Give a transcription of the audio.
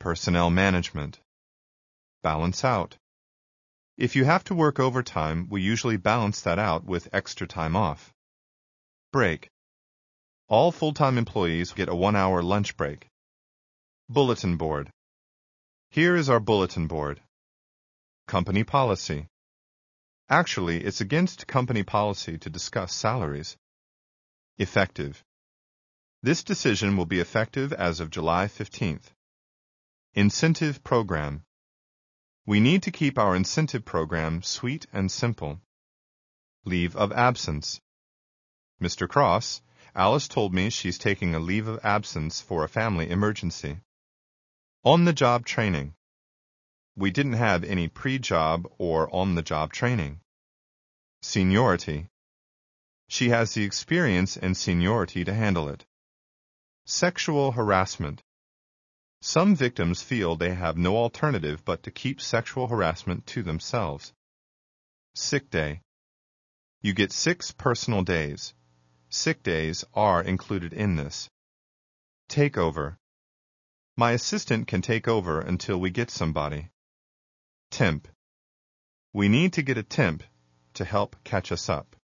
Personnel management. Balance out. If you have to work overtime, we usually balance that out with extra time off. Break. All full-time employees get a 1-hour lunch break. Bulletin board. Here is our bulletin board. Company policy. Actually, it's against company policy to discuss salaries. Effective. This decision will be effective as of July 15th. Incentive program. We need to keep our incentive program sweet and simple. Leave of absence. Mr. Cross, Alice told me she's taking a leave of absence for a family emergency. On-the-job training. We didn't have any pre-job or on-the-job training. Seniority. She has the experience and seniority to handle it. Sexual harassment. Some victims feel they have no alternative but to keep sexual harassment to themselves. Sick day. You get 6 personal days. Sick days are included in this. Takeover. My assistant can take over until we get somebody. Temp. We need to get a temp to help catch us up.